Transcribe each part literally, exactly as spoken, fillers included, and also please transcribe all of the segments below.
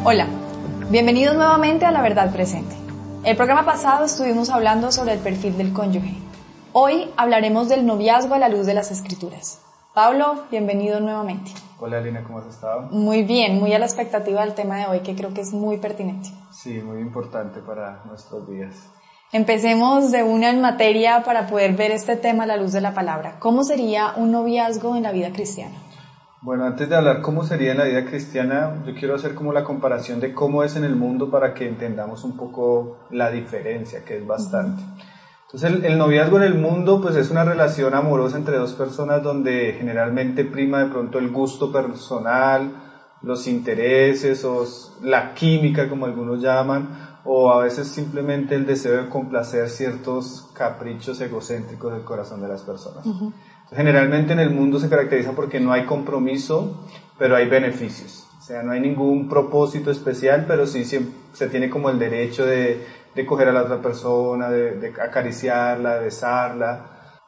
Hola, bienvenidos nuevamente a La Verdad Presente. El programa pasado estuvimos hablando sobre el perfil del cónyuge. Hoy hablaremos del noviazgo a la luz de las Escrituras. Pablo, bienvenido nuevamente. Hola Lina, ¿cómo has estado? Muy bien, muy a la expectativa del tema de hoy, que creo que es muy pertinente. Sí, muy importante para nuestros días. Empecemos de una en materia para poder ver este tema a la luz de la palabra. ¿Cómo sería un noviazgo en la vida cristiana? Bueno, antes de hablar cómo sería en la vida cristiana, yo quiero hacer como la comparación de cómo es en el mundo para que entendamos un poco la diferencia, que es bastante. Entonces el, el noviazgo en el mundo pues es una relación amorosa entre dos personas donde generalmente prima de pronto el gusto personal, los intereses o la química como algunos llaman, o a veces simplemente el deseo de complacer ciertos caprichos egocéntricos del corazón de las personas. Uh-huh. Generalmente en el mundo se caracteriza porque no hay compromiso, pero hay beneficios. O sea, no hay ningún propósito especial, pero sí se tiene como el derecho de, de coger a la otra persona, de, de acariciarla, de besarla.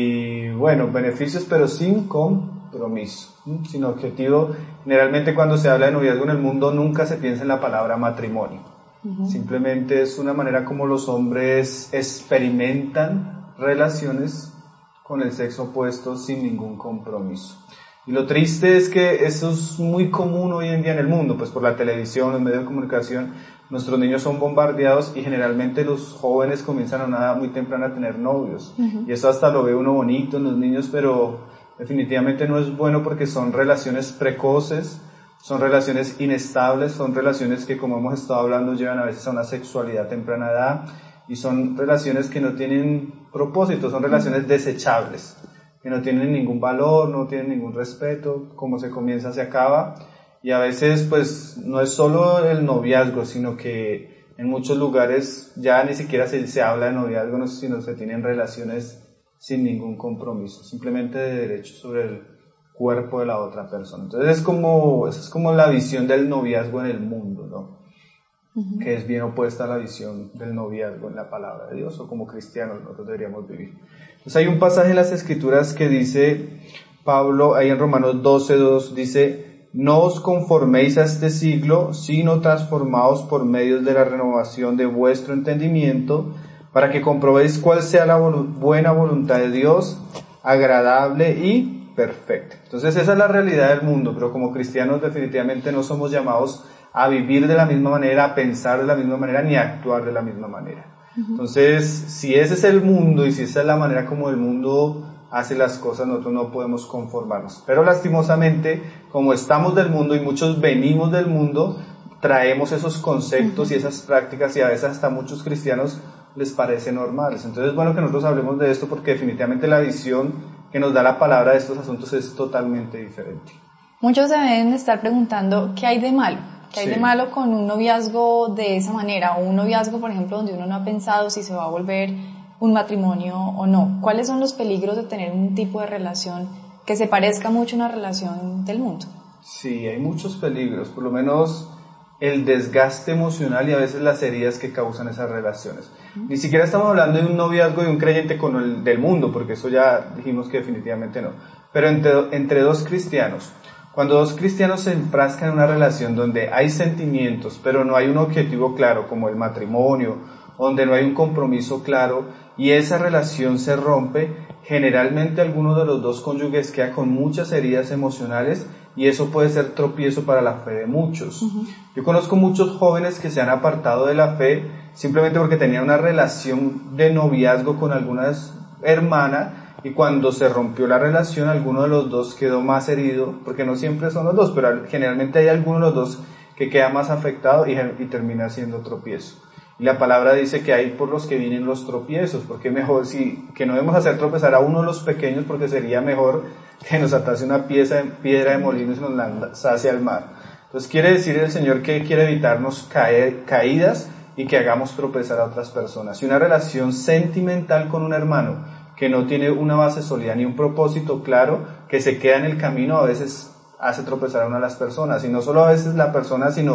Y bueno, beneficios, pero sin compromiso, sin objetivo. Generalmente cuando se habla de noviazgo en el mundo nunca se piensa en la palabra matrimonio. Uh-huh. Simplemente es una manera como los hombres experimentan relaciones con el sexo opuesto sin ningún compromiso. Y lo triste es que eso es muy común hoy en día en el mundo, pues por la televisión, los medios de comunicación, nuestros niños son bombardeados y generalmente los jóvenes comienzan a una edad muy temprana a tener novios. Uh-huh. Y eso hasta lo ve uno bonito en los niños, pero definitivamente no es bueno porque son relaciones precoces, son relaciones inestables, son relaciones que, como hemos estado hablando, llevan a veces a una sexualidad a temprana edad y son relaciones que no tienen propósito, son relaciones desechables, que no tienen ningún valor, no tienen ningún respeto, como se comienza se acaba, y a veces pues no es solo el noviazgo, sino que en muchos lugares ya ni siquiera se, se habla de noviazgo, sino se tienen relaciones sin ningún compromiso, simplemente de derechos sobre el cuerpo de la otra persona. Entonces es como, esa es como la visión del noviazgo en el mundo, ¿no? Uh-huh. Que es bien opuesta a la visión del noviazgo en la palabra de Dios, o como cristianos nosotros deberíamos vivir. Entonces hay un pasaje en las Escrituras que dice, Pablo, ahí en Romanos doce dos, dice, no os conforméis a este siglo, sino transformaos por medio de la renovación de vuestro entendimiento, para que comprobéis cuál sea la volu- buena voluntad de Dios, agradable y perfecta. Entonces esa es la realidad del mundo, pero como cristianos definitivamente no somos llamados a vivir de la misma manera, a pensar de la misma manera, ni a actuar de la misma manera. Uh-huh. Entonces, si ese es el mundo y si esa es la manera como el mundo hace las cosas, nosotros no podemos conformarnos. Pero lastimosamente, como estamos del mundo y muchos venimos del mundo, traemos esos conceptos uh-huh. y esas prácticas y a veces hasta a muchos cristianos les parece normales. Entonces es bueno que nosotros hablemos de esto porque definitivamente la visión que nos da la palabra de estos asuntos es totalmente diferente. Muchos se deben estar preguntando, ¿qué hay de malo? ¿Qué hay sí. de malo con un noviazgo de esa manera? O un noviazgo, por ejemplo, donde uno no ha pensado si se va a volver un matrimonio o no. ¿Cuáles son los peligros de tener un tipo de relación que se parezca mucho a una relación del mundo? Sí, hay muchos peligros, por lo menos el desgaste emocional y a veces las heridas que causan esas relaciones. Uh-huh. Ni siquiera estamos hablando de un noviazgo de un creyente con el del mundo, porque eso ya dijimos que definitivamente no. Pero entre, entre dos cristianos. Cuando dos cristianos se enfrascan en una relación donde hay sentimientos, pero no hay un objetivo claro, como el matrimonio, donde no hay un compromiso claro, y esa relación se rompe, generalmente alguno de los dos cónyuges queda con muchas heridas emocionales, y eso puede ser tropiezo para la fe de muchos. Uh-huh. Yo conozco muchos jóvenes que se han apartado de la fe simplemente porque tenían una relación de noviazgo con alguna hermana, y cuando se rompió la relación, alguno de los dos quedó más herido, porque no siempre son los dos, pero generalmente hay alguno de los dos que queda más afectado y, y termina siendo tropiezo. Y la palabra dice que hay por los que vienen los tropiezos, porque mejor si, que no debemos hacer tropezar a uno de los pequeños, porque sería mejor que nos atase una pieza, piedra de molino y se nos lanzase al mar. Entonces quiere decir el Señor que quiere evitarnos caer, caídas y que hagamos tropezar a otras personas. Y una relación sentimental con un hermano que no tiene una base sólida ni un propósito claro, que se queda en el camino, a veces hace tropezar a una de las personas, y no solo a veces la persona, sino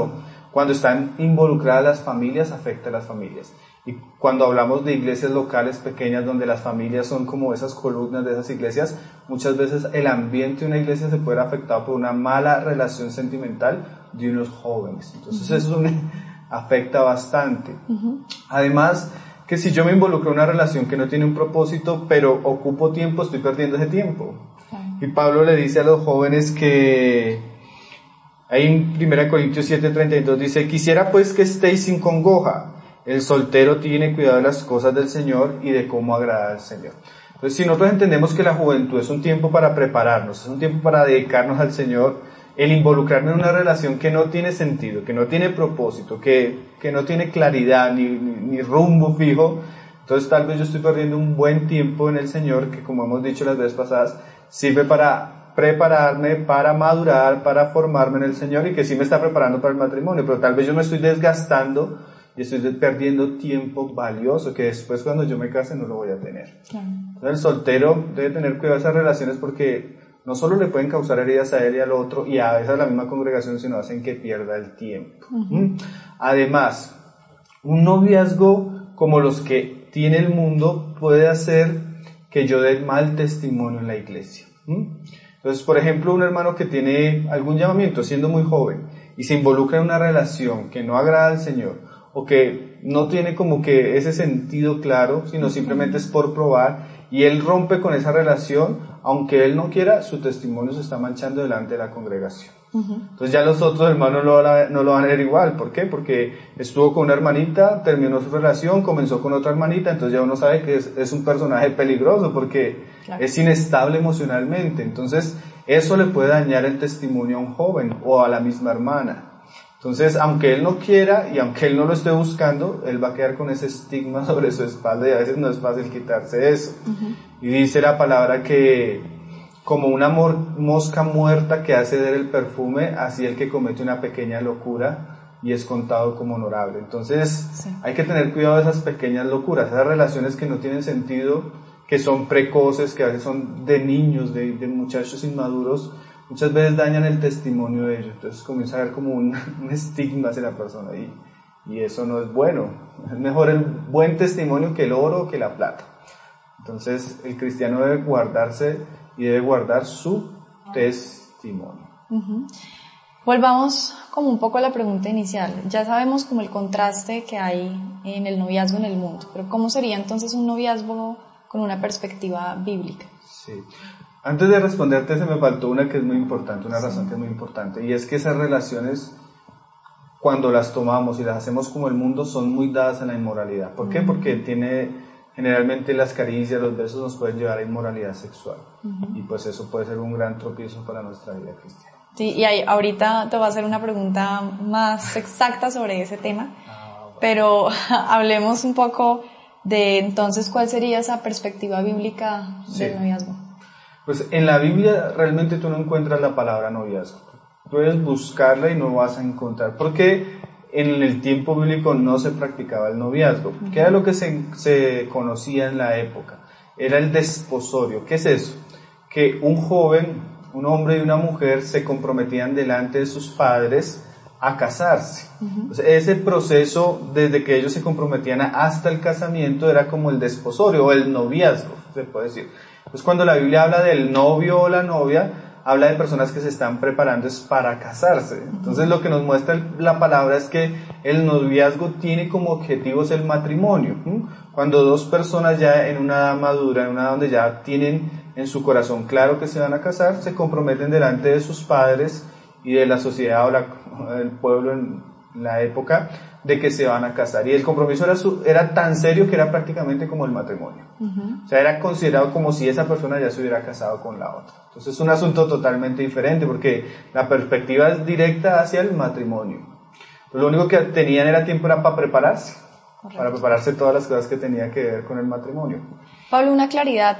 Cuando están involucradas las familias, afecta a las familias. Y cuando hablamos de iglesias locales pequeñas donde las familias son como esas columnas de esas iglesias, muchas veces el ambiente de una iglesia se puede ver afectado por una mala relación sentimental de unos jóvenes. Entonces uh-huh. eso me afecta bastante. Uh-huh. Además, que si yo me involucro en una relación que no tiene un propósito, pero ocupo tiempo, estoy perdiendo ese tiempo. Uh-huh. Y Pablo le dice a los jóvenes que, ahí en primera Corintios siete treinta y dos dice, quisiera pues que estéis sin congoja. El soltero tiene cuidado de las cosas del Señor y de cómo agradar al Señor. Entonces, si nosotros entendemos que la juventud es un tiempo para prepararnos, es un tiempo para dedicarnos al Señor, el involucrarme en una relación que no tiene sentido, que no tiene propósito, que, que no tiene claridad ni, ni, ni rumbo fijo, entonces tal vez yo estoy perdiendo un buen tiempo en el Señor, que como hemos dicho las veces pasadas, sirve para prepararme, para madurar, para formarme en el Señor y que sí me está preparando para el matrimonio, pero tal vez yo me estoy desgastando y estoy perdiendo tiempo valioso que después cuando yo me case no lo voy a tener. Claro. Entonces el soltero debe tener cuidado de esas relaciones porque no solo le pueden causar heridas a él y al otro y a veces a la misma congregación, sino hacen que pierda el tiempo. Uh-huh. Además, un noviazgo como los que tiene el mundo puede hacer que yo dé mal testimonio en la iglesia. Entonces, por ejemplo, un hermano que tiene algún llamamiento siendo muy joven y se involucra en una relación que no agrada al Señor, o que no tiene como que ese sentido claro, sino simplemente es por probar, y él rompe con esa relación, aunque él no quiera, su testimonio se está manchando delante de la congregación. Uh-huh. Entonces ya los otros hermanos no, no lo van a ver igual. ¿Por qué? Porque estuvo con una hermanita, terminó su relación, comenzó con otra hermanita, entonces ya uno sabe que es, es un personaje peligroso porque claro. es inestable emocionalmente. Entonces eso le puede dañar el testimonio a un joven o a la misma hermana. Entonces, aunque él no quiera y aunque él no lo esté buscando, él va a quedar con ese estigma sobre su espalda y a veces no es fácil quitarse eso. Uh-huh. Y dice la palabra que como una mor- mosca muerta que hace ceder el perfume, así el que comete una pequeña locura y es contado como honorable. Entonces, sí. hay que tener cuidado de esas pequeñas locuras, esas relaciones que no tienen sentido, que son precoces, que a veces son de niños, de, de muchachos inmaduros, muchas veces dañan el testimonio de ellos, entonces comienza a haber como un, un estigma hacia la persona y, y eso no es bueno. Es mejor el buen testimonio que el oro o que la plata. Entonces el cristiano debe guardarse y debe guardar su testimonio. Uh-huh. Volvamos como un poco a la pregunta inicial. Ya sabemos como el contraste que hay en el noviazgo en el mundo, pero ¿cómo sería entonces un noviazgo con una perspectiva bíblica? Sí. Antes de responderte, se me faltó una que es muy importante, una sí. razón que es muy importante, y es que esas relaciones, cuando las tomamos y las hacemos como el mundo, son muy dadas a la inmoralidad. ¿Por uh-huh. qué? Porque tiene, generalmente las caricias, los besos nos pueden llevar a inmoralidad sexual, uh-huh. y pues eso puede ser un gran tropiezo para nuestra vida cristiana. Sí, y ahí, ahorita te voy a hacer una pregunta más exacta sobre ese tema, ah, bueno. pero hablemos un poco de entonces cuál sería esa perspectiva bíblica sí. del noviazgo. Pues en la Biblia realmente tú no encuentras la palabra noviazgo. Puedes buscarla y no vas a encontrar. Porque en el tiempo bíblico no se practicaba el noviazgo. ¿Qué era lo que se, se conocía en la época? Era el desposorio. ¿Qué es eso? Que un joven, un hombre y una mujer se comprometían delante de sus padres a casarse. Uh-huh. O sea, ese proceso, desde que ellos se comprometían hasta el casamiento, era como el desposorio o el noviazgo, se puede decir. Pues cuando la Biblia habla del novio o la novia, habla de personas que se están preparando es para casarse. Entonces lo que nos muestra la palabra es que el noviazgo tiene como objetivos el matrimonio. Cuando dos personas ya en una edad madura, en una edad donde ya tienen en su corazón claro que se van a casar, se comprometen delante de sus padres y de la sociedad o la, del pueblo en la época de que se van a casar, y el compromiso era, su, era tan serio que era prácticamente como el matrimonio. Uh-huh. O sea, era considerado como si esa persona ya se hubiera casado con la otra. Entonces es un asunto totalmente diferente porque la perspectiva es directa hacia el matrimonio. Lo único que tenían era tiempo era para prepararse, Correcto. para prepararse todas las cosas que tenía que ver con el matrimonio. Pablo, una claridad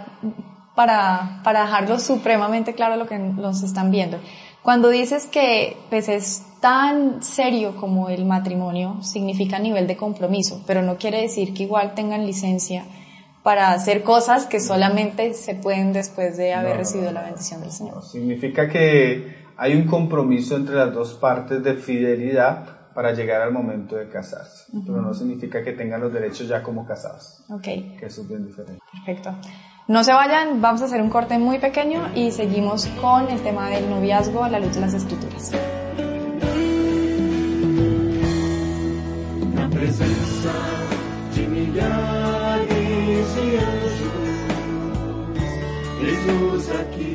para, para dejarlo supremamente claro lo que nos están viendo. Cuando dices que pues es tan serio como el matrimonio, significa nivel de compromiso, pero no quiere decir que igual tengan licencia para hacer cosas que solamente se pueden después de haber no, recibido no, no, la bendición del Señor. No, significa que hay un compromiso entre las dos partes de fidelidad, para llegar al momento de casarse, uh-huh. pero no significa que tengan los derechos ya como casados. Okay. Que eso es bien diferente. Perfecto. No se vayan, vamos a hacer un corte muy pequeño y seguimos con el tema del noviazgo a la luz de las Escrituras. Na presença de milhares de anjos, Jesus aqui.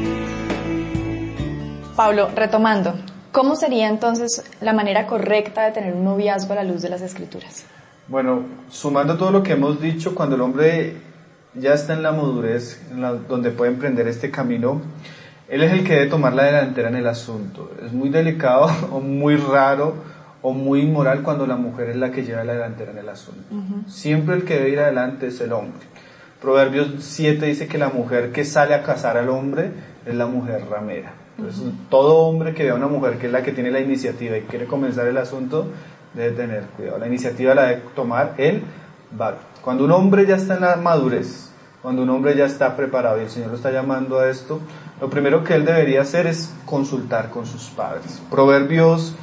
Pablo, retomando, ¿cómo sería entonces la manera correcta de tener un noviazgo a la luz de las Escrituras? Bueno, sumando todo lo que hemos dicho, cuando el hombre ya está en la madurez, en la, donde puede emprender este camino, él es el que debe tomar la delantera en el asunto. Es muy delicado o muy raro o muy inmoral cuando la mujer es la que lleva la delantera en el asunto. Uh-huh. Siempre el que debe ir adelante es el hombre. Proverbios siete dice que la mujer que sale a casar al hombre es la mujer ramera. Entonces, uh-huh. todo hombre que vea a una mujer que es la que tiene la iniciativa y quiere comenzar el asunto, debe tener cuidado. La iniciativa la debe tomar el varón. Cuando un hombre ya está en la madurez, cuando un hombre ya está preparado y el Señor lo está llamando a esto, lo primero que él debería hacer es consultar con sus padres. Proverbios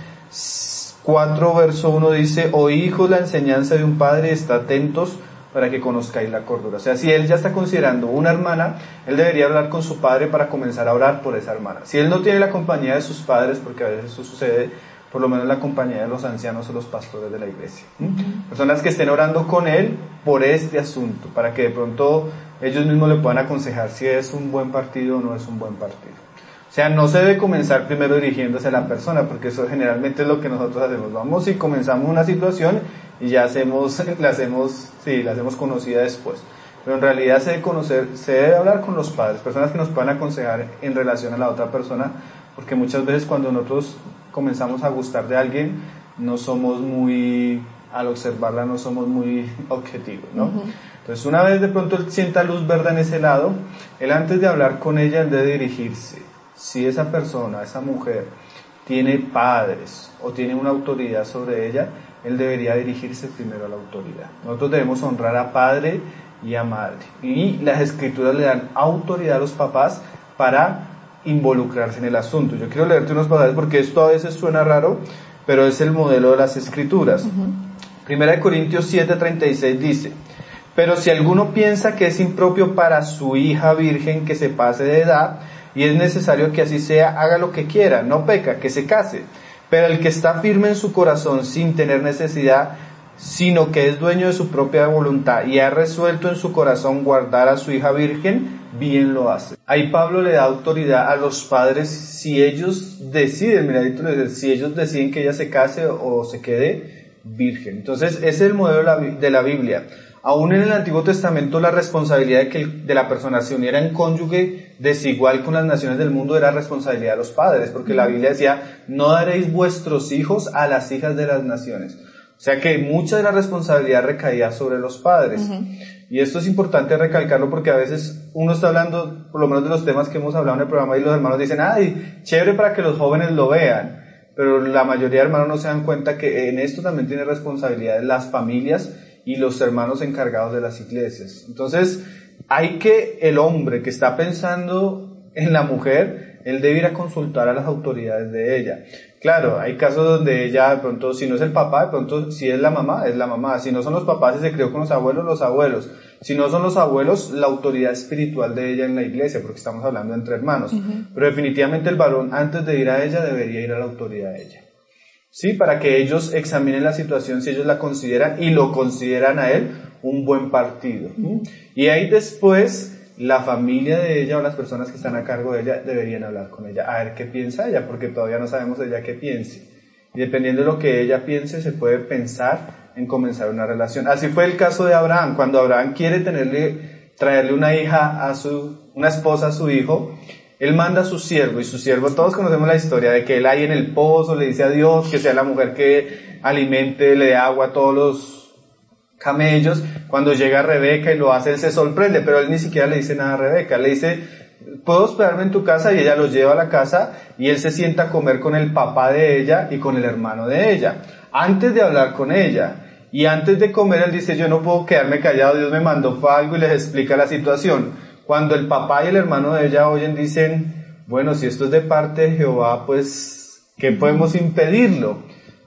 cuatro, verso uno dice: oí, hijos, la enseñanza de un padre, está atentos para que conozcáis la cordura. O sea, si él ya está considerando una hermana, él debería hablar con su padre para comenzar a orar por esa hermana. Si él no tiene la compañía de sus padres, porque a veces eso sucede, por lo menos la compañía de los ancianos o los pastores de la iglesia. ¿Mm? Personas que estén orando con él por este asunto, para que de pronto ellos mismos le puedan aconsejar si es un buen partido o no es un buen partido. O sea, no se debe comenzar primero dirigiéndose a la persona, porque eso generalmente es lo que nosotros hacemos. Vamos y comenzamos una situación y ya hacemos, la hacemos, sí, la hacemos conocida después. Pero en realidad se debe conocer, se debe hablar con los padres, personas que nos puedan aconsejar en relación a la otra persona, porque muchas veces cuando nosotros comenzamos a gustar de alguien, no somos muy, al observarla no somos muy objetivos, ¿no? Uh-huh. Entonces, una vez de pronto él sienta luz verde en ese lado, él antes de hablar con ella, él debe dirigirse. Si esa persona, esa mujer, tiene padres o tiene una autoridad sobre ella, él debería dirigirse primero a la autoridad. Nosotros debemos honrar a padre y a madre. Y las Escrituras le dan autoridad a los papás para involucrarse en el asunto. Yo quiero leerte unos pasajes porque esto a veces suena raro, pero es el modelo de las Escrituras. Uh-huh. Primera de Corintios siete, treinta y seis dice: pero si alguno piensa que es impropio para su hija virgen que se pase de edad, y es necesario que así sea, haga lo que quiera, no peca, que se case. Pero el que está firme en su corazón sin tener necesidad, sino que es dueño de su propia voluntad y ha resuelto en su corazón guardar a su hija virgen, bien lo hace. Ahí Pablo le da autoridad a los padres si ellos deciden, mira, si ellos deciden que ella se case o se quede virgen. Entonces, ese es el modelo de la Biblia. Aún en el Antiguo Testamento, la responsabilidad de que el, de la persona se uniera en cónyuge desigual con las naciones del mundo era responsabilidad de los padres, porque la Biblia decía: no daréis vuestros hijos a las hijas de las naciones. O sea que mucha de la responsabilidad recaía sobre los padres. Uh-huh. Y esto es importante recalcarlo porque a veces uno está hablando, por lo menos de los temas que hemos hablado en el programa, y los hermanos dicen: ay, chévere para que los jóvenes lo vean. Pero la mayoría de hermanos no se dan cuenta que en esto también tiene responsabilidad las familias y los hermanos encargados de las iglesias. Entonces, hay que, el hombre que está pensando en la mujer, él debe ir a consultar a las autoridades de ella. Claro, hay casos donde ella, de pronto, si no es el papá, de pronto, si es la mamá, es la mamá. Si no son los papás y se crió con los abuelos, los abuelos. Si no son los abuelos, la autoridad espiritual de ella en la iglesia, porque estamos hablando entre hermanos. Uh-huh. Pero definitivamente el varón, antes de ir a ella, debería ir a la autoridad de ella. Sí, para que ellos examinen la situación si ellos la consideran y lo consideran a él un buen partido. Uh-huh. Y ahí después la familia de ella o las personas que están a cargo de ella deberían hablar con ella, a ver qué piensa ella, porque todavía no sabemos ella qué piense. Y dependiendo de lo que ella piense, se puede pensar en comenzar una relación. Así fue el caso de Abraham. Cuando Abraham quiere tenerle, traerle una hija a su, una esposa a su hijo, él manda a su siervo, y su siervo, todos conocemos la historia de que él ahí en el pozo le dice a Dios que sea la mujer que alimente, le dé agua a todos los camellos. Cuando llega Rebeca y lo hace, él se sorprende, pero él ni siquiera le dice nada a Rebeca. Le dice: puedo hospedarme en tu casa, y ella lo lleva a la casa y él se sienta a comer con el papá de ella y con el hermano de ella, antes de hablar con ella. Y antes de comer él dice: yo no puedo quedarme callado, Dios me mandó fue algo, y les explica la situación. Cuando el papá y el hermano de ella oyen, dicen: bueno, si esto es de parte de Jehová, pues, ¿qué podemos impedirlo? O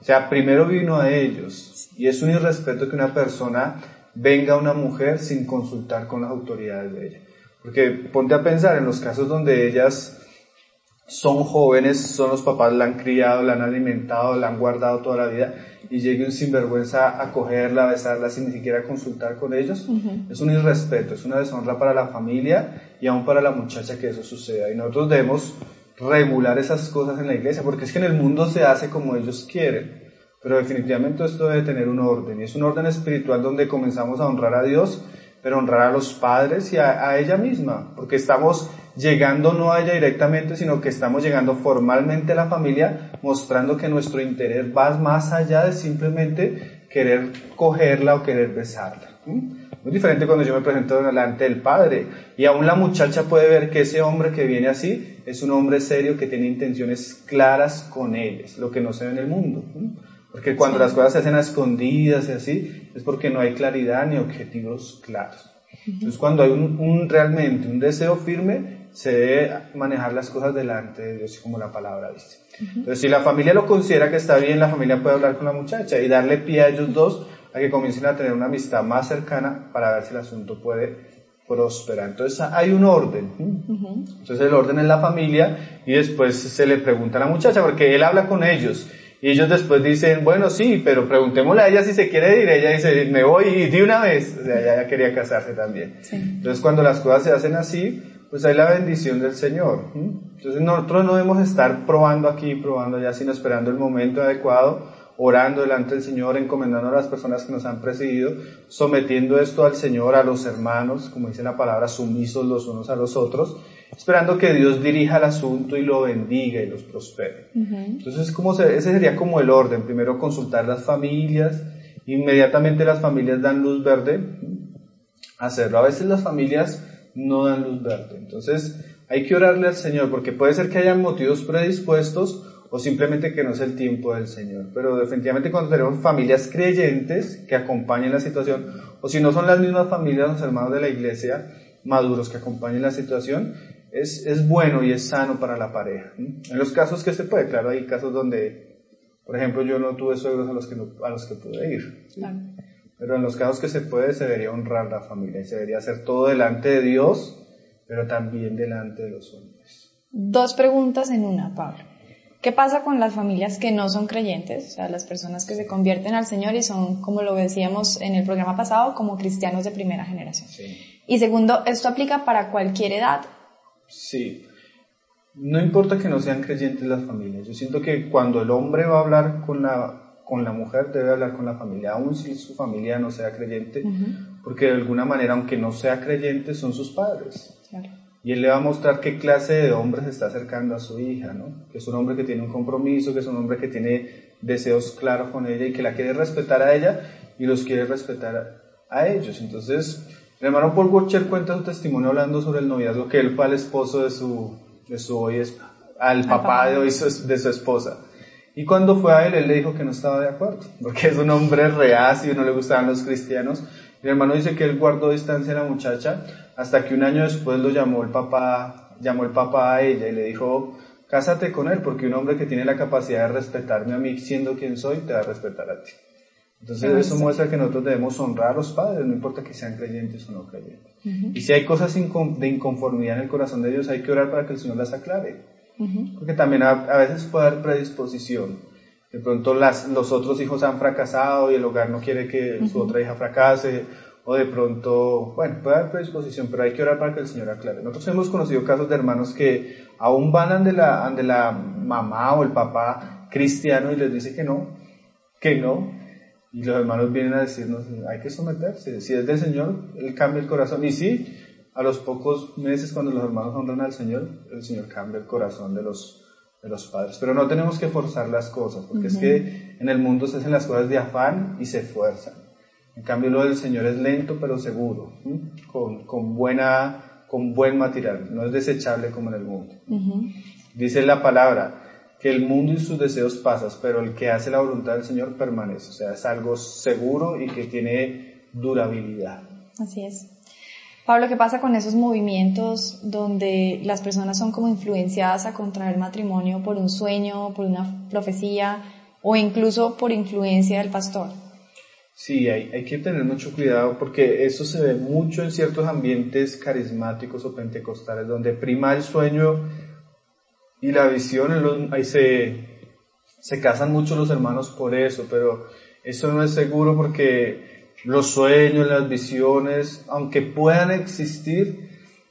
O sea, primero vino a ellos. Y es un irrespeto que una persona venga a una mujer sin consultar con las autoridades de ella. Porque ponte a pensar en los casos donde ellas son jóvenes, son los papás, la han criado, la han alimentado, la han guardado toda la vida, y llegue un sinvergüenza a cogerla, a besarla sin ni siquiera consultar con ellos. Uh-huh. Es un irrespeto, es una deshonra para la familia y aún para la muchacha que eso suceda. Y nosotros debemos regular esas cosas en la iglesia, porque es que en el mundo se hace como ellos quieren, pero definitivamente esto debe tener un orden, y es un orden espiritual donde comenzamos a honrar a Dios, pero honrar a los padres y a, a ella misma, porque estamos llegando no a ella directamente, sino que estamos llegando formalmente a la familia, mostrando que nuestro interés va más allá de simplemente querer cogerla o querer besarla. ¿Mm? Muy diferente cuando yo me presento delante del padre, y aún la muchacha puede ver que ese hombre que viene así es un hombre serio que tiene intenciones claras con ellas, lo que no se ve en el mundo. ¿Mm? Porque cuando sí. las cosas se hacen a escondidas y así, es porque no hay claridad ni objetivos claros. Uh-huh. Entonces cuando hay un, un realmente un deseo firme, se debe manejar las cosas delante de Dios, como la palabra dice. Uh-huh. Entonces si la familia lo considera que está bien, la familia puede hablar con la muchacha y darle pie a ellos dos a que comiencen a tener una amistad más cercana para ver si el asunto puede prosperar. Entonces hay un orden. Uh-huh. Entonces el orden es la familia, y después se le pregunta a la muchacha, porque él habla con ellos. Y ellos después dicen, bueno, sí, pero preguntémosle a ella si se quiere ir. Ella dice, me voy y de una vez. O sea, ella ya quería casarse también. Sí. Entonces, cuando las cosas se hacen así, pues hay la bendición del Señor. Entonces, nosotros no debemos estar probando aquí, probando allá, sino esperando el momento adecuado, orando delante del Señor, encomendando a las personas que nos han presidido, sometiendo esto al Señor, a los hermanos, como dice la palabra, sumisos los unos a los otros, esperando que Dios dirija el asunto y lo bendiga y los prospere. Uh-huh. Entonces, como se, ese sería como el orden. Primero consultar las familias, inmediatamente las familias dan luz verde, hacerlo. A veces las familias no dan luz verde. Entonces, hay que orarle al Señor, porque puede ser que hayan motivos predispuestos o simplemente que no es el tiempo del Señor. Pero definitivamente cuando tenemos familias creyentes que acompañen la situación, o si no son las mismas familias, los hermanos de la iglesia maduros que acompañen la situación, es, es bueno y es sano para la pareja. En los casos que se puede, claro, hay casos donde, por ejemplo, yo no tuve suegros a los que, no, a los que pude ir. ¿Sí? Claro. Pero en los casos que se puede, se debería honrar la familia y se debería hacer todo delante de Dios, pero también delante de los hombres. Dos preguntas en una, Pablo. ¿Qué pasa con las familias que no son creyentes? O sea, las personas que se convierten al Señor y son, como lo decíamos en el programa pasado, como cristianos de primera generación. Sí. Y segundo, ¿esto aplica para cualquier edad? Sí. No importa que no sean creyentes las familias. Yo siento que cuando el hombre va a hablar con la, con la mujer, debe hablar con la familia, aun si su familia no sea creyente, uh-huh. porque de alguna manera, aunque no sea creyente, son sus padres. Claro. Y él le va a mostrar qué clase de hombre se está acercando a su hija, ¿no? Que es un hombre que tiene un compromiso, que es un hombre que tiene deseos claros con ella y que la quiere respetar a ella y los quiere respetar a, a ellos. Entonces, el hermano Paul Washer cuenta su testimonio hablando sobre el noviazgo, que él fue al esposo de su, de su hoy, al papá, papá de hoy su, de su esposa. Y cuando fue a él, él le dijo que no estaba de acuerdo, porque es un hombre reacio, no le gustaban los cristianos. El hermano dice que él guardó distancia a la muchacha hasta que un año después lo llamó el papá, llamó el papá a ella y le dijo, cásate con él, porque un hombre que tiene la capacidad de respetarme a mí siendo quien soy, te va a respetar a ti. Entonces sí, eso sí. muestra que nosotros debemos honrar a los padres, no importa que sean creyentes o no creyentes. Uh-huh. Y si hay cosas de inconformidad en el corazón de ellos, hay que orar para que el Señor las aclare. Uh-huh. Porque también a, a veces puede haber predisposición. De pronto las, los otros hijos han fracasado y el hogar no quiere que uh-huh. su otra hija fracase, o de pronto, bueno, puede haber predisposición, pero hay que orar para que el Señor aclare. Nosotros hemos conocido casos de hermanos que aún van ante la, ante la mamá o el papá cristiano y les dice que no, que no, y los hermanos vienen a decirnos, hay que someterse, si es del Señor, Él cambia el corazón, y sí, a los pocos meses cuando los hermanos honran al Señor, el Señor cambia el corazón de los de los padres, pero no tenemos que forzar las cosas, porque uh-huh. es que en el mundo se hacen las cosas de afán y se fuerzan. En cambio lo del Señor es lento pero seguro, ¿sí? con, con, buena, con buen material, no es desechable como en el mundo. Uh-huh. Dice la palabra que el mundo y sus deseos pasan, pero el que hace la voluntad del Señor permanece, o sea, es algo seguro y que tiene durabilidad. Así es. Pablo, ¿qué pasa con esos movimientos donde las personas son como influenciadas a contraer matrimonio por un sueño, por una profecía, o incluso por influencia del pastor. Sí, hay, hay que tener mucho cuidado porque eso se ve mucho en ciertos ambientes carismáticos o pentecostales donde prima el sueño y la visión. En los, ahí se, se casan mucho los hermanos por eso, pero eso no es seguro porque los sueños, las visiones, aunque puedan existir,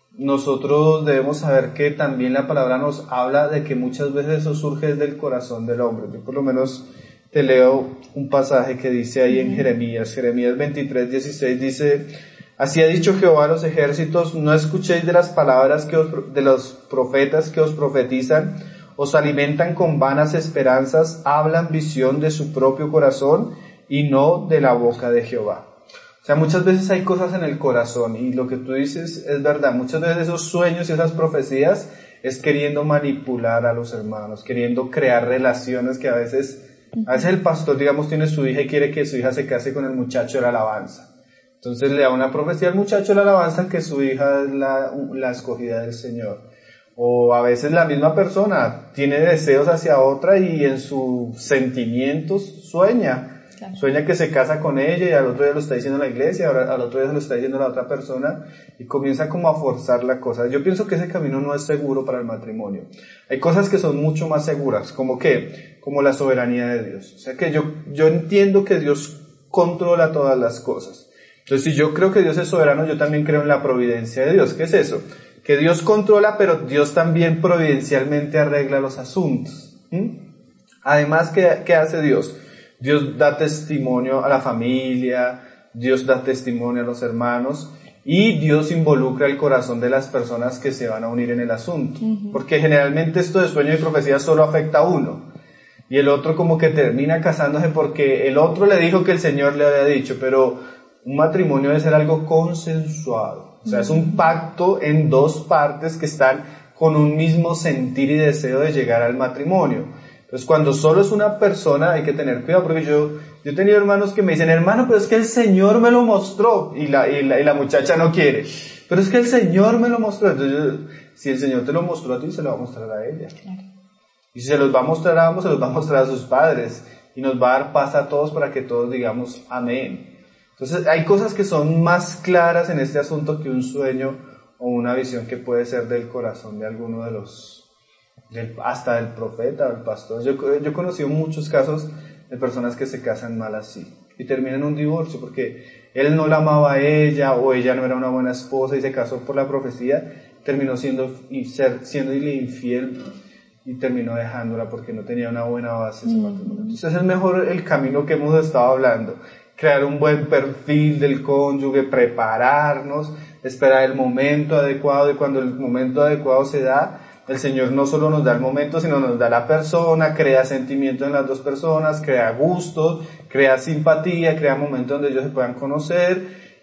nosotros debemos saber que también la palabra nos habla de que muchas veces eso surge desde el corazón del hombre. Yo por lo menos te leo un pasaje que dice ahí en Jeremías, Jeremías veintitrés, dieciséis, dice: así ha dicho Jehová a los ejércitos, no escuchéis de las palabras que os, de los profetas que os profetizan, os alimentan con vanas esperanzas, hablan visión de su propio corazón y no de la boca de Jehová. O sea, muchas veces hay cosas en el corazón y lo que tú dices es verdad. Muchas veces esos sueños y esas profecías es queriendo manipular a los hermanos, queriendo crear relaciones que a veces, a veces el pastor, digamos, tiene su hija y quiere que su hija se case con el muchacho de la alabanza. Entonces le da una profecía al muchacho de la alabanza que su hija es la, la escogida del Señor. O a veces la misma persona tiene deseos hacia otra y en sus sentimientos sueña. Claro. Sueña que se casa con ella y al otro día lo está diciendo la iglesia, al otro día se lo está diciendo la otra persona y comienza como a forzar la cosa. Yo pienso que ese camino no es seguro para el matrimonio. Hay cosas que son mucho más seguras, como que, como la soberanía de Dios. O sea que yo, yo entiendo que Dios controla todas las cosas. Entonces si yo creo que Dios es soberano, yo también creo en la providencia de Dios. ¿Qué es eso? Que Dios controla, pero Dios también providencialmente arregla los asuntos. ¿Mm? Además, ¿qué, qué hace Dios? Dios da testimonio a la familia, Dios da testimonio a los hermanos y Dios involucra el corazón de las personas que se van a unir en el asunto. Uh-huh. Porque generalmente esto de sueño y profecía solo afecta a uno. Y el otro como que termina casándose porque el otro le dijo que el Señor le había dicho, pero un matrimonio debe ser algo consensuado. O sea, uh-huh. es un pacto en dos partes que están con un mismo sentir y deseo de llegar al matrimonio. Entonces, cuando solo es una persona hay que tener cuidado, porque yo, yo he tenido hermanos que me dicen, hermano, pero es que el Señor me lo mostró, y la, y la, y la muchacha no quiere, pero es que el Señor me lo mostró. Entonces, yo, si el Señor te lo mostró a ti, se lo va a mostrar a ella. Claro. Y si se los va a mostrar a ambos, se los va a mostrar a sus padres, y nos va a dar paz a todos para que todos digamos amén. Entonces, hay cosas que son más claras en este asunto que un sueño o una visión que puede ser del corazón de alguno de los Del, hasta del profeta o el pastor. Yo, yo he conocido muchos casos de personas que se casan mal así y terminan en un divorcio porque él no la amaba a ella o ella no era una buena esposa y se casó por la profecía, terminó siendo y ser, siendo infiel y terminó dejándola porque no tenía una buena base. Mm. Entonces es mejor el camino que hemos estado hablando, crear un buen perfil del cónyuge, prepararnos, esperar el momento adecuado y cuando el momento adecuado se da, el Señor no solo nos da el momento, sino nos da la persona, crea sentimientos en las dos personas, crea gustos, crea simpatía, crea momentos donde ellos se puedan conocer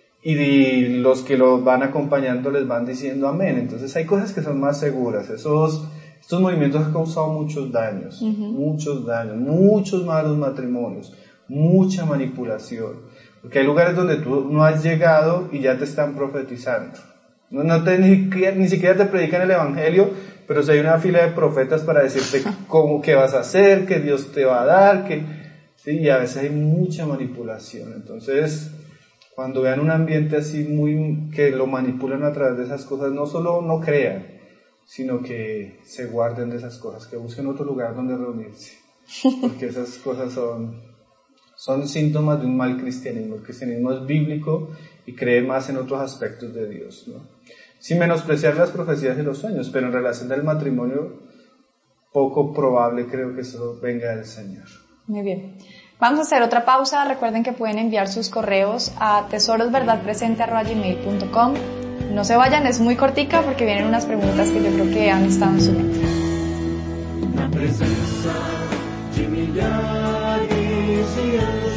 y los que los van acompañando les van diciendo amén. Entonces hay cosas que son más seguras. Esos, estos movimientos han causado muchos daños, uh-huh. muchos daños, muchos malos matrimonios, mucha manipulación. Porque hay lugares donde tú no has llegado y ya te están profetizando. No, no te, ni, ni siquiera te predican el evangelio, pero si hay una fila de profetas para decirte cómo, qué vas a hacer, qué Dios te va a dar, que, sí, y a veces hay mucha manipulación. Entonces, cuando vean un ambiente así muy, que lo manipulan a través de esas cosas, no solo no crean, sino que se guarden de esas cosas, que busquen otro lugar donde reunirse, porque esas cosas son, son síntomas de un mal cristianismo. El cristianismo es bíblico y cree más en otros aspectos de Dios, ¿no? Sin menospreciar las profecías y los sueños, pero en relación del matrimonio, poco probable creo que eso venga del Señor. Muy bien. Vamos a hacer otra pausa. Recuerden que pueden enviar sus correos a tesorosverdadpresente arroba gmail punto com. No se vayan, es muy cortica porque vienen unas preguntas que yo creo que han estado en su mente. Na presença de milhares de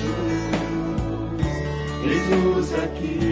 anjos, Jesus aqui.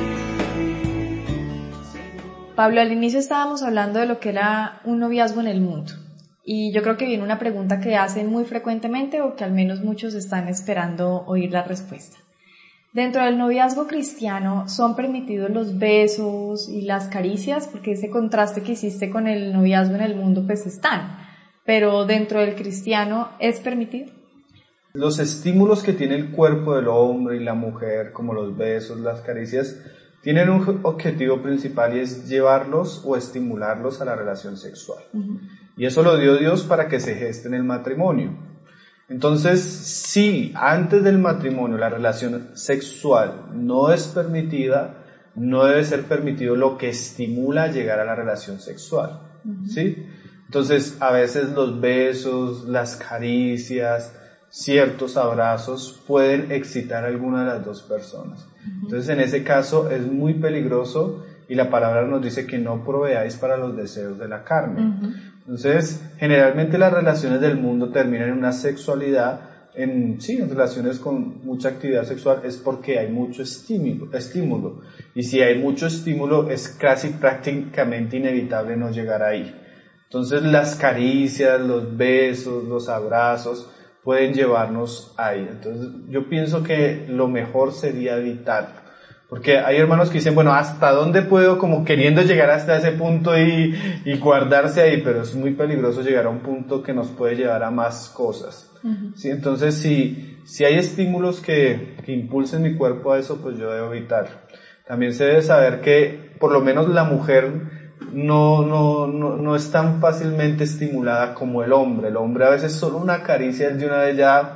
Pablo, al inicio estábamos hablando de lo que era un noviazgo en el mundo y yo creo que viene una pregunta que hacen muy frecuentemente o que al menos muchos están esperando oír la respuesta. Dentro del noviazgo cristiano, ¿son permitidos los besos y las caricias? Porque ese contraste que hiciste con el noviazgo en el mundo pues están, pero dentro del cristiano, ¿es permitido? Los estímulos que tiene el cuerpo del hombre y la mujer, como los besos, las caricias, tienen un objetivo principal y es llevarlos o estimularlos a la relación sexual. Uh-huh. Y eso lo dio Dios para que se geste en el matrimonio. Entonces, si antes del matrimonio la relación sexual no es permitida, no debe ser permitido lo que estimula a llegar a la relación sexual. Uh-huh. ¿Sí? Entonces, a veces los besos, las caricias, ciertos abrazos pueden excitar a alguna de las dos personas. Uh-huh. Entonces, en ese caso es muy peligroso y la palabra nos dice que no proveáis para los deseos de la carne. Uh-huh. Entonces, generalmente las relaciones del mundo terminan en una sexualidad, en, sí, en relaciones con mucha actividad sexual, es porque hay mucho estímulo, estímulo. Y si hay mucho estímulo, es casi prácticamente inevitable no llegar ahí. Entonces, las caricias, los besos, los abrazos pueden llevarnos ahí. Entonces, yo pienso que lo mejor sería evitarlo. Porque hay hermanos que dicen, bueno, ¿hasta dónde puedo? Como queriendo llegar hasta ese punto y, y guardarse ahí, pero es muy peligroso llegar a un punto que nos puede llevar a más cosas. Uh-huh. ¿Sí? Entonces, si, si hay estímulos que, que impulsen mi cuerpo a eso, pues yo debo evitarlo. También se debe saber que, por lo menos la mujer, no, no, no, no es tan fácilmente estimulada como el hombre. El hombre a veces solo una caricia de una vez ya,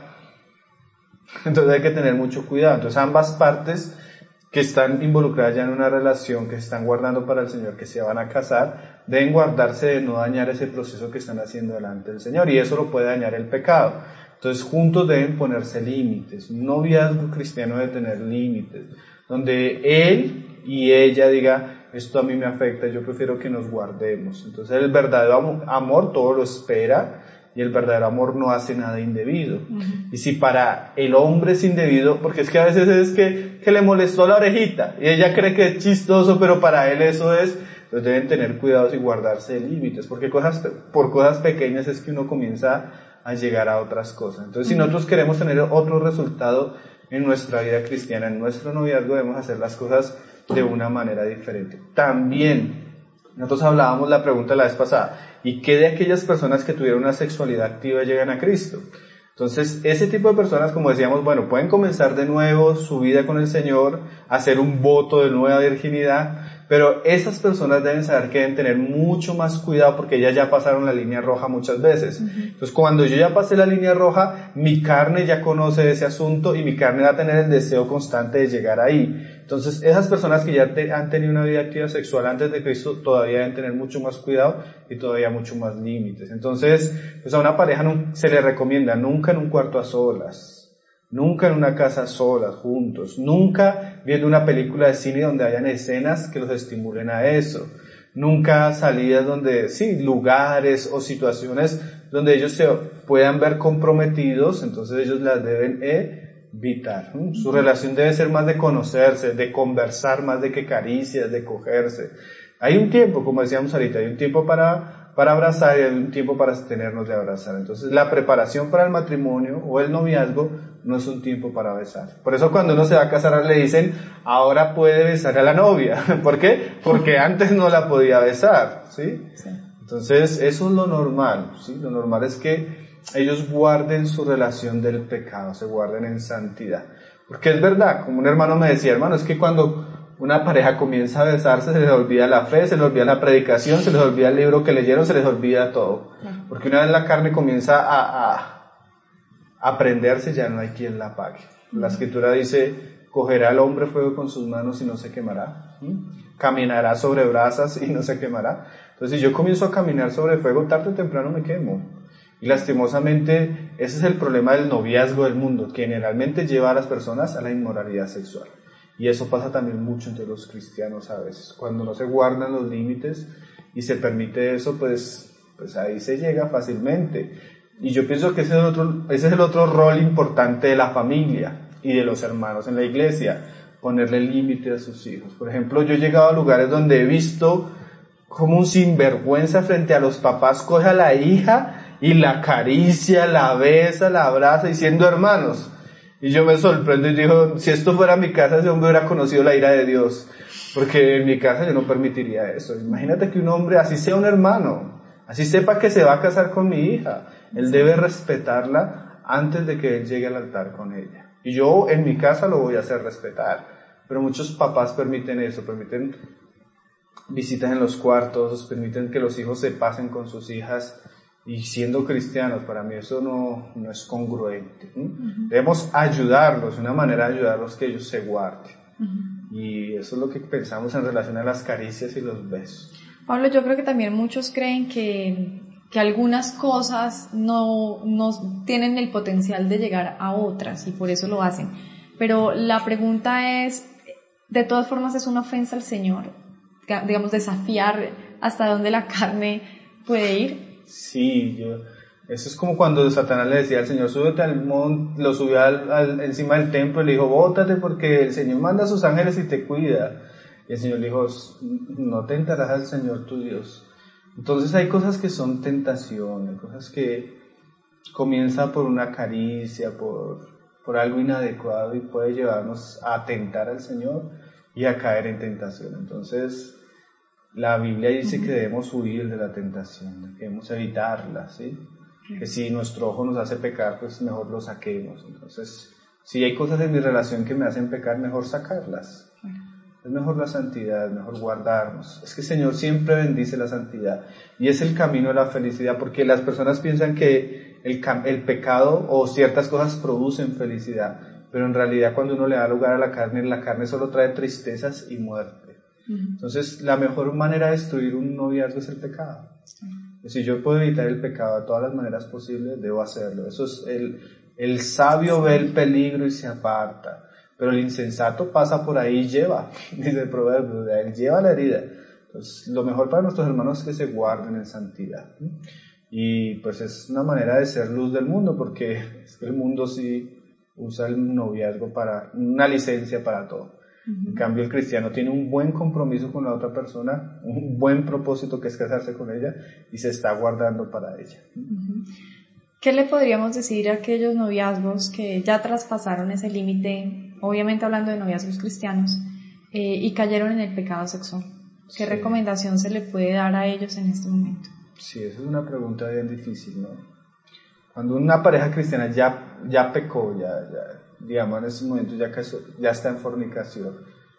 entonces hay que tener mucho cuidado. Entonces ambas partes que están involucradas ya en una relación, que se están guardando para el Señor, que se van a casar, deben guardarse de no dañar ese proceso que están haciendo delante del Señor, y eso lo puede dañar el pecado. Entonces juntos deben ponerse límites. Un noviazgo cristiano debe tener límites, donde él y ella diga, esto a mí me afecta, yo prefiero que nos guardemos. Entonces el verdadero amor todo lo espera, y el verdadero amor no hace nada indebido. Uh-huh. Y si para el hombre es indebido, porque es que a veces es que, que le molestó la orejita, y ella cree que es chistoso, pero para él eso es, entonces deben tener cuidados y guardarse de límites, porque cosas, por cosas pequeñas es que uno comienza a llegar a otras cosas. Entonces, uh-huh, si nosotros queremos tener otro resultado en nuestra vida cristiana, en nuestro noviazgo, debemos hacer las cosas de una manera diferente. También, nosotros hablábamos la pregunta la vez pasada, ¿y qué de aquellas personas que tuvieron una sexualidad activa llegan a Cristo? Entonces, ese tipo de personas, como decíamos, bueno, pueden comenzar de nuevo su vida con el Señor, hacer un voto de nueva virginidad, pero esas personas deben saber que deben tener mucho más cuidado porque ellas ya pasaron la línea roja muchas veces. Uh-huh. Entonces, cuando yo ya pasé la línea roja, mi carne ya conoce ese asunto y mi carne va a tener el deseo constante de llegar ahí. Entonces, esas personas que ya te, han tenido una vida activa sexual antes de Cristo todavía deben tener mucho más cuidado y todavía mucho más límites. Entonces, pues a una pareja no, se le recomienda nunca en un cuarto a solas, nunca en una casa a solas, juntos, nunca viendo una película de cine donde hayan escenas que los estimulen a eso, nunca salidas donde, sí, lugares o situaciones donde ellos se puedan ver comprometidos, entonces ellos las deben evitar. Su relación debe ser más de conocerse, de conversar más de que caricias, de cogerse. Hay un tiempo, como decíamos ahorita, hay un tiempo para, para abrazar y hay un tiempo para abstenernos de abrazar. Entonces la preparación para el matrimonio o el noviazgo no es un tiempo para besar. Por eso cuando uno se va a casar le dicen, ahora puede besar a la novia. ¿Por qué? Porque antes no la podía besar, ¿sí? Sí. Entonces eso es lo normal, ¿sí? Lo normal es que ellos guarden su relación del pecado, se guarden en santidad. Porque es verdad, como un hermano me decía, hermano, es que cuando una pareja comienza a besarse se les olvida la fe, se les olvida la predicación, se les olvida el libro que leyeron, se les olvida todo. Porque una vez la carne comienza a, a, a prenderse, ya no hay quien la apague. La escritura dice, cogerá el hombre fuego con sus manos y no se quemará. ¿Mm? Caminará sobre brasas y no se quemará. Entonces si yo comienzo a caminar sobre fuego, tarde o temprano me quemo. Y lastimosamente, ese es el problema del noviazgo del mundo, que generalmente lleva a las personas a la inmoralidad sexual. Y eso pasa también mucho entre los cristianos a veces. Cuando no se guardan los límites y se permite eso, pues, pues ahí se llega fácilmente. Y yo pienso que ese es, el otro, ese es el otro rol importante de la familia y de los hermanos en la iglesia, ponerle límite a sus hijos. Por ejemplo, yo he llegado a lugares donde he visto como un sinvergüenza frente a los papás coge a la hija y la acaricia, la besa, la abraza, diciendo hermanos. Y yo me sorprendo y digo, si esto fuera mi casa, ese hombre hubiera conocido la ira de Dios. Porque en mi casa yo no permitiría eso. Imagínate que un hombre, así sea un hermano, así sepa que se va a casar con mi hija, él debe respetarla antes de que él llegue al altar con ella. Y yo en mi casa lo voy a hacer respetar. Pero muchos papás permiten eso, permiten visitas en los cuartos, permiten que los hijos se pasen con sus hijas. Y siendo cristianos, para mí eso no, no es congruente. ¿sí? Uh-huh. Debemos ayudarlos, una manera de ayudarlos que ellos se guarden. Uh-huh. Y eso es lo que pensamos en relación a las caricias y los besos. Pablo, yo creo que también muchos creen que, que algunas cosas no, no tienen el potencial de llegar a otras y por eso lo hacen. Pero la pregunta es, de todas formas es una ofensa al Señor, digamos, desafiar hasta dónde la carne puede ir. Sí, yo, eso es como cuando Satanás le decía al Señor, súbete al monte, lo subió al, al, encima del templo y le dijo, bótate porque el Señor manda a sus ángeles y te cuida. Y el Señor le dijo, no tentarás al Señor tu Dios. Entonces hay cosas que son tentaciones, cosas que comienza por una caricia, por, por algo inadecuado y puede llevarnos a tentar al Señor y a caer en tentación. Entonces, la Biblia dice que debemos huir de la tentación, que debemos evitarla, ¿sí? Que si nuestro ojo nos hace pecar, pues mejor lo saquemos. Entonces, si hay cosas en mi relación que me hacen pecar, mejor sacarlas. Es mejor la santidad, es mejor guardarnos. Es que el Señor siempre bendice la santidad y es el camino de la felicidad, porque las personas piensan que el, el pecado o ciertas cosas producen felicidad, pero en realidad cuando uno le da lugar a la carne, la carne solo trae tristezas y muerte. Entonces, la mejor manera de destruir un noviazgo es el pecado. Si yo puedo evitar el pecado de todas las maneras posibles, debo hacerlo. Eso es el, el sabio ve el peligro y se aparta, pero el insensato pasa por ahí y lleva, dice el proverbio, él lleva la herida. Entonces, lo mejor para nuestros hermanos es que se guarden en santidad. Y pues es una manera de ser luz del mundo, porque es que el mundo sí usa el noviazgo para una licencia para todo. Uh-huh. En cambio, el cristiano tiene un buen compromiso con la otra persona, un buen propósito que es casarse con ella y se está guardando para ella. Uh-huh. ¿Qué le podríamos decir a aquellos noviazgos que ya traspasaron ese límite, obviamente hablando de noviazgos cristianos, eh, y cayeron en el pecado sexual? ¿Qué sí. recomendación se le puede dar a ellos en este momento? Sí, esa es una pregunta bien difícil, ¿no? Cuando una pareja cristiana ya, ya pecó, ya... ya digamos, en ese momento ya, ya está en fornicación.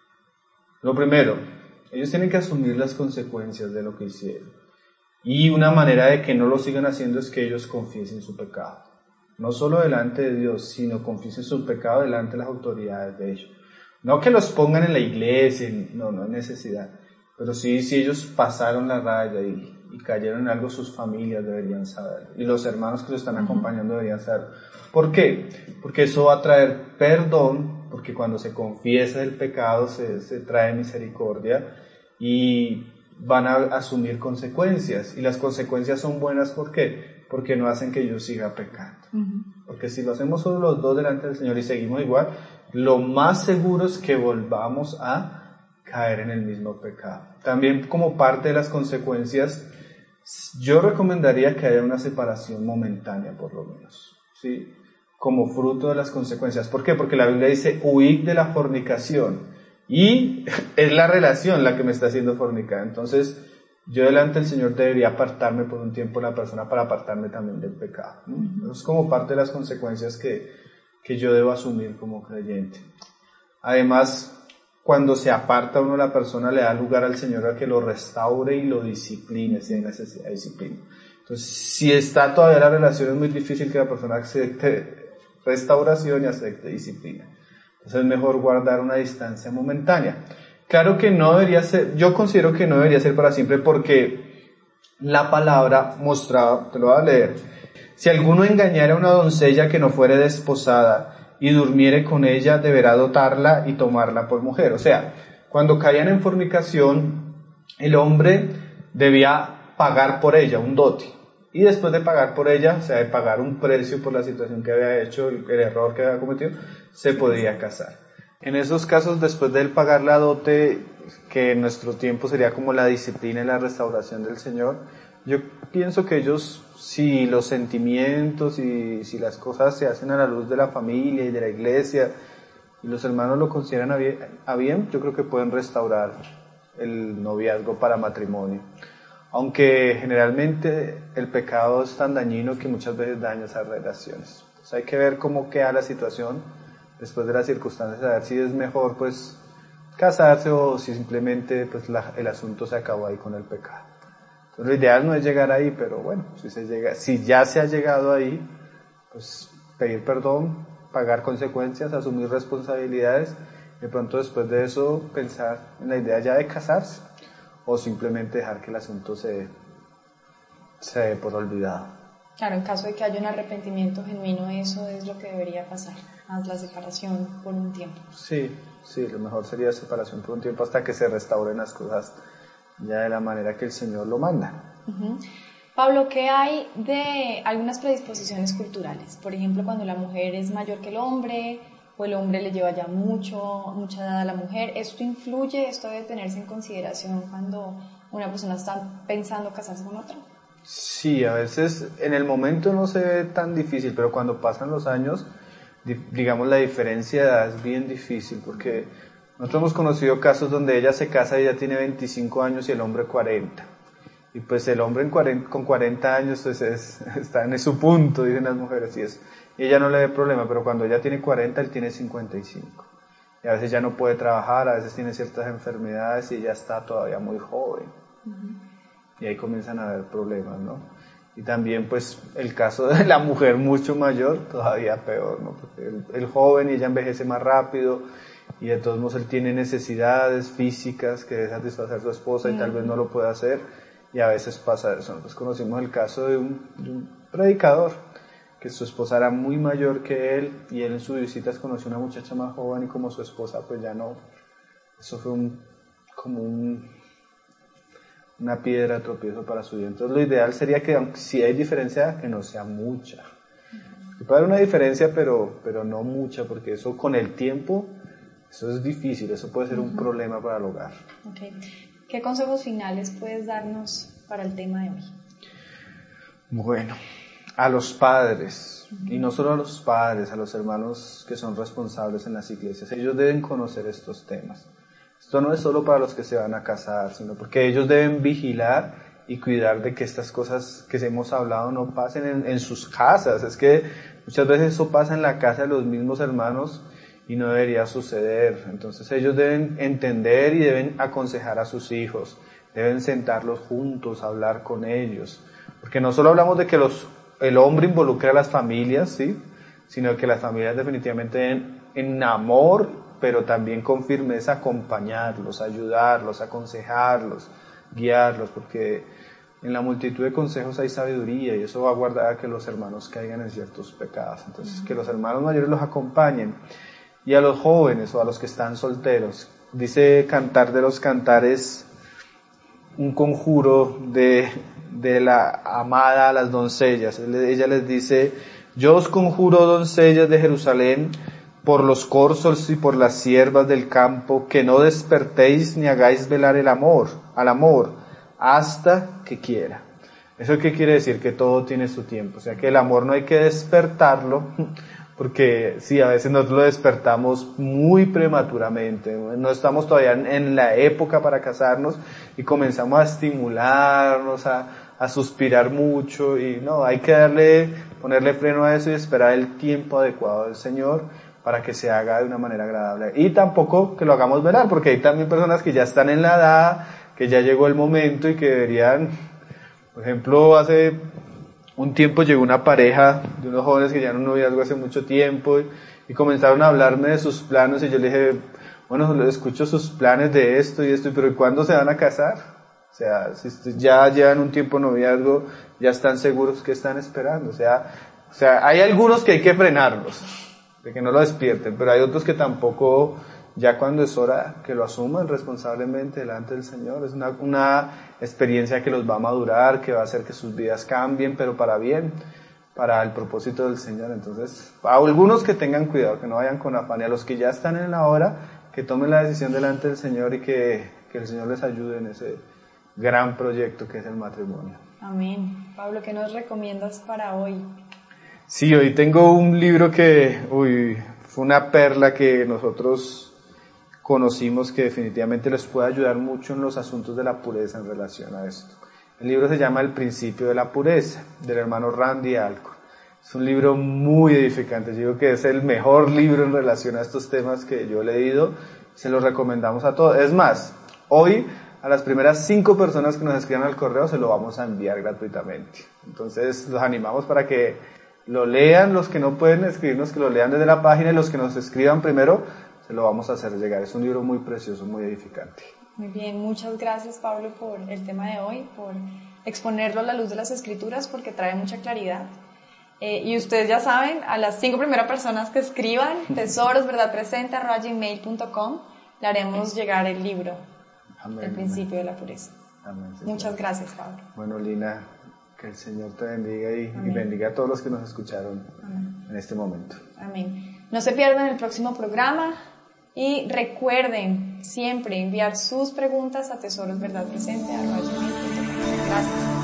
Lo primero, ellos tienen que asumir las consecuencias de lo que hicieron. Y una manera de que no lo sigan haciendo es que ellos confiesen su pecado. No solo delante de Dios, sino confiesen su pecado delante de las autoridades de ellos. No que los pongan en la iglesia, no, no hay necesidad. Pero sí, si ellos pasaron la raya y, y cayeron en algo, sus familias deberían saberlo. Y los hermanos que los están acompañando deberían saberlo. ¿Por qué? Porque eso va a traer perdón, porque cuando se confiesa el pecado se, se trae misericordia y van a asumir consecuencias. Y las consecuencias son buenas, ¿por qué? Porque no hacen que yo siga pecando. Uh-huh. Porque si lo hacemos solo los dos delante del Señor y seguimos igual, lo más seguro es que volvamos a caer en el mismo pecado. También como parte de las consecuencias, yo recomendaría que haya una separación momentánea por lo menos, ¿sí? Como fruto de las consecuencias. ¿Por qué? Porque la Biblia dice huid de la fornicación y es la relación la que me está haciendo fornicar. Entonces yo delante del Señor debería apartarme por un tiempo de la persona para apartarme también del pecado, ¿no? Eso es como parte de las consecuencias que, que yo debo asumir como creyente. Además, cuando se aparta uno de la persona, le da lugar al Señor a que lo restaure y lo discipline, si hay necesidad de disciplina. Entonces, si está todavía la relación, es muy difícil que la persona acepte restauración y acepte disciplina. Entonces, es mejor guardar una distancia momentánea. Claro que no debería ser, yo considero que no debería ser para siempre, porque la palabra mostraba, te lo voy a leer, si alguno engañara a una doncella que no fuere desposada, y durmiere con ella, deberá dotarla y tomarla por mujer. O sea, cuando caían en fornicación, el hombre debía pagar por ella un dote. Y después de pagar por ella, o sea, de pagar un precio por la situación que había hecho, el, el error que había cometido, se podía casar. En esos casos, después de él pagar la dote, que en nuestro tiempo sería como la disciplina y la restauración del Señor, yo pienso que ellos, si los sentimientos y si las cosas se hacen a la luz de la familia y de la iglesia y los hermanos lo consideran a bien, a bien, yo creo que pueden restaurar el noviazgo para matrimonio. Aunque generalmente el pecado es tan dañino que muchas veces daña esas relaciones. Entonces hay que ver cómo queda la situación después de las circunstancias, a ver si es mejor pues casarse o si simplemente pues la, el asunto se acabó ahí con el pecado. Entonces lo ideal no es llegar ahí, pero bueno, si se llega, si ya se ha llegado ahí, pues pedir perdón, pagar consecuencias, asumir responsabilidades, de pronto después de eso pensar en la idea ya de casarse o simplemente dejar que el asunto se, se dé por olvidado. Claro, en caso de que haya un arrepentimiento genuino, eso es lo que debería pasar, más la separación por un tiempo. Sí, sí, lo mejor sería separación por un tiempo hasta que se restauren las cosas ya de la manera que el Señor lo manda. Uh-huh. Pablo, ¿qué hay de algunas predisposiciones culturales? Por ejemplo, cuando la mujer es mayor que el hombre, o el hombre le lleva ya mucho, mucha edad a la mujer. ¿Esto influye? ¿Esto debe tenerse en consideración cuando una persona está pensando casarse con otra? Sí, a veces en el momento no se ve tan difícil, pero cuando pasan los años, digamos la diferencia de edad es bien difícil, porque nosotros hemos conocido casos donde ella se casa y ella tiene veinticinco años y el hombre cuarenta. Y pues el hombre en cuarenta, con cuarenta años pues es, está en su punto, dicen las mujeres, y, es, y ella no le ve problema, pero cuando ella tiene cuarenta, él tiene cincuenta y cinco. Y a veces ya no puede trabajar, a veces tiene ciertas enfermedades y ella está todavía muy joven. Uh-huh. Y ahí comienzan a haber problemas, ¿no? Y también pues el caso de la mujer mucho mayor, todavía peor, ¿no? Porque el, el joven y ella envejece más rápido y de todos modos él tiene necesidades físicas que debe satisfacer a su esposa y tal vez no lo puede hacer y a veces pasa eso. Nosotros conocimos el caso de un, de un predicador que su esposa era muy mayor que él y él en sus visitas conoció a una muchacha más joven y como su esposa pues ya no, eso fue un, como un... una piedra de tropiezo para su vida. Entonces lo ideal sería que, aunque si hay diferencia, que no sea mucha. Que puede haber una diferencia, pero, pero no mucha, porque eso con el tiempo, eso es difícil, eso puede ser un uh-huh. problema para el hogar. Okay. ¿Qué consejos finales puedes darnos para el tema de hoy? Bueno, a los padres, uh-huh. y no solo a los padres, a los hermanos que son responsables en las iglesias, ellos deben conocer estos temas. Esto no es solo para los que se van a casar, sino porque ellos deben vigilar y cuidar de que estas cosas que hemos hablado no pasen en, en sus casas. Es que muchas veces eso pasa en la casa de los mismos hermanos y no debería suceder. Entonces ellos deben entender y deben aconsejar a sus hijos, deben sentarlos juntos, hablar con ellos. Porque no solo hablamos de que los, el hombre involucre a las familias, ¿sí? Sino que las familias definitivamente deben en amor, pero también con firmeza acompañarlos, ayudarlos, aconsejarlos, guiarlos, porque en la multitud de consejos hay sabiduría y eso va a guardar a que los hermanos caigan en ciertos pecados. Entonces, que los hermanos mayores los acompañen. Y a los jóvenes o a los que están solteros, dice Cantar de los Cantares, un conjuro de, de la amada a las doncellas. Ella les dice: yo os conjuro, doncellas de Jerusalén, por los corzos y por las siervas del campo, que no despertéis ni hagáis velar el amor, al amor, hasta que quiera. ¿Eso qué quiere decir? Que todo tiene su tiempo. O sea, que el amor no hay que despertarlo, porque sí, a veces nosotros lo despertamos muy prematuramente. No estamos todavía en la época para casarnos y comenzamos a estimularnos, a, a suspirar mucho y no, hay que darle, ponerle freno a eso y esperar el tiempo adecuado del Señor para que se haga de una manera agradable. Y tampoco que lo hagamos velar, porque hay también personas que ya están en la edad, que ya llegó el momento y que deberían, por ejemplo, hace un tiempo llegó una pareja de unos jóvenes que ya en un noviazgo hace mucho tiempo y, y comenzaron a hablarme de sus planes y yo le dije, bueno, escucho sus planes de esto y esto, pero ¿y cuándo se van a casar? O sea, si ya llevan un tiempo noviazgo, ya están seguros que están esperando. O sea, o sea, hay algunos que hay que frenarlos, de que no lo despierten, pero hay otros que tampoco, ya cuando es hora que lo asuman responsablemente delante del Señor. Es una, una experiencia que los va a madurar, que va a hacer que sus vidas cambien, pero para bien, para el propósito del Señor. Entonces, a algunos que tengan cuidado, que no vayan con afán, y a los que ya están en la hora, que tomen la decisión delante del Señor y que, que el Señor les ayude en ese gran proyecto que es el matrimonio. Amén. Pablo, ¿qué nos recomiendas para hoy? Sí, hoy tengo un libro que, uy, fue una perla que nosotros conocimos que definitivamente les puede ayudar mucho en los asuntos de la pureza en relación a esto. El libro se llama El principio de la pureza, del hermano Randy Alcorn. Es un libro muy edificante. Yo digo que es el mejor libro en relación a estos temas que yo he leído. Se lo recomendamos a todos. Es más, hoy a las primeras cinco personas que nos escriban al correo se lo vamos a enviar gratuitamente. Entonces los animamos para que lo lean, los que no pueden escribirnos, que lo lean desde la página, y los que nos escriban primero, se lo vamos a hacer llegar. Es un libro muy precioso, muy edificante. Muy bien, muchas gracias Pablo por el tema de hoy, por exponerlo a la luz de las Escrituras, porque trae mucha claridad. Eh, y ustedes ya saben, a las cinco primeras personas que escriban tesorosverdadpresente arroba gmail punto com le haremos llegar el libro, amén, El principio amén. de la pureza. Amén, muchas gracias, Pablo. Bueno, Lina, que el Señor te bendiga y, y bendiga a todos los que nos escucharon amén. En este momento. Amén. No se pierdan el próximo programa y recuerden siempre enviar sus preguntas a tesorosverdadpresente arroba gmail punto com. Gracias.